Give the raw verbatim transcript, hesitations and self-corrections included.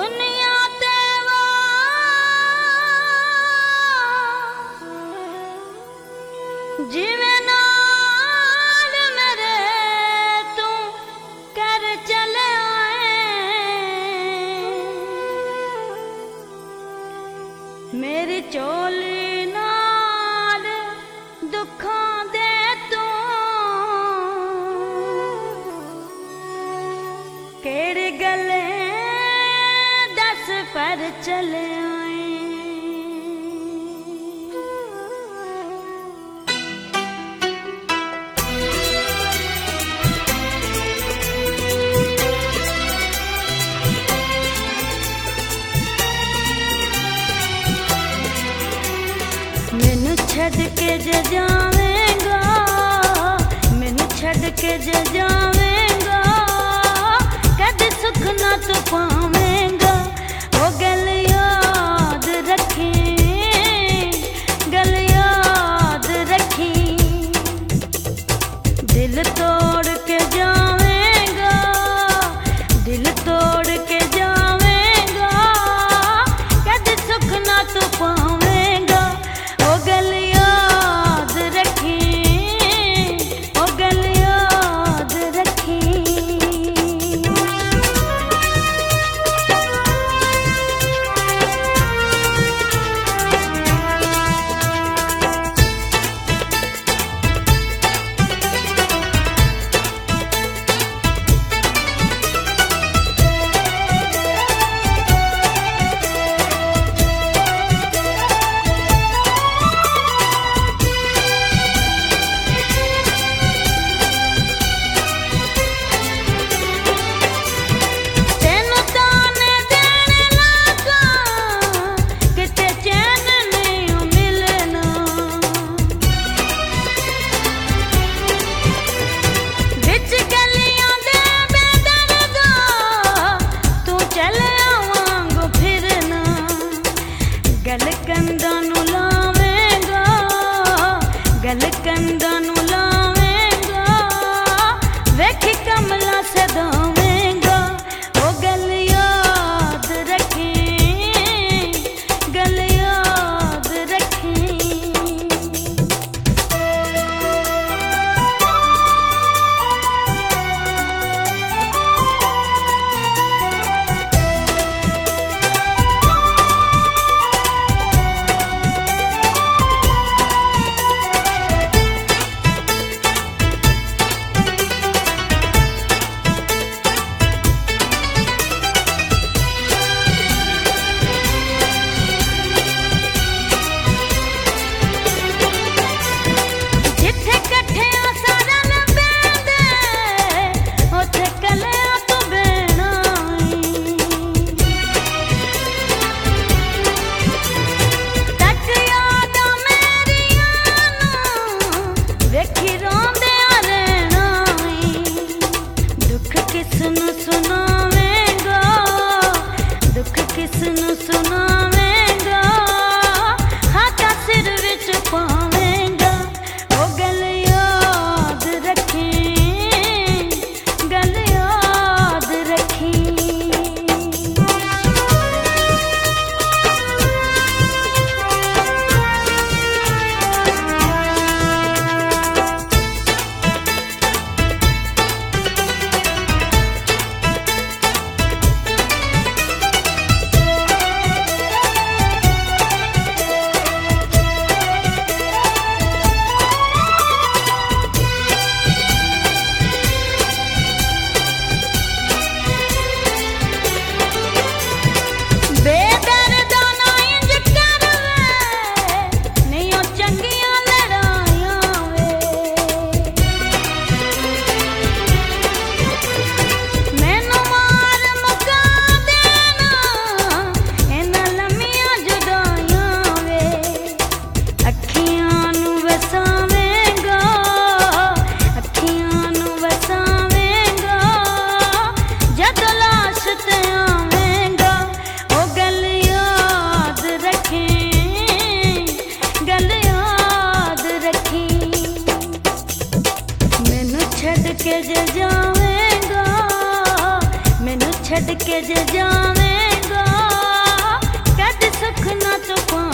दुनिया ते वो जिवें नाल मेरे तू कर चले आए मेरी चोली नाल दुखां दे तू केड़ी गल्ले दस पर चले आए मैनू छड़ के जे जावेगा मैनू छड़ के जे जावेगा कद सुख ना तू पावेगा वो गल याद रखी गल याद रखी दिल तोड़ के जावेगा दिल तोड़ के जावेगा कद सुख ना तू पावेगा वो गल याद रखी वो गल याद रखी गल कंधा नू लावेगा गल कंधा नू लावेगा वेखी कमला सदावेगा वो गल याद रखी गल याद रखी किसनु सुनावेगा दुख किसनु सुनावेगा हाथा सिर विच पावेगा वो गल याद रखी गल याद रखी के जे जावेगा मैनू छड़ के जे जावेगा ਸੁੱਖ ਨਾ ਤੂਫਾਨ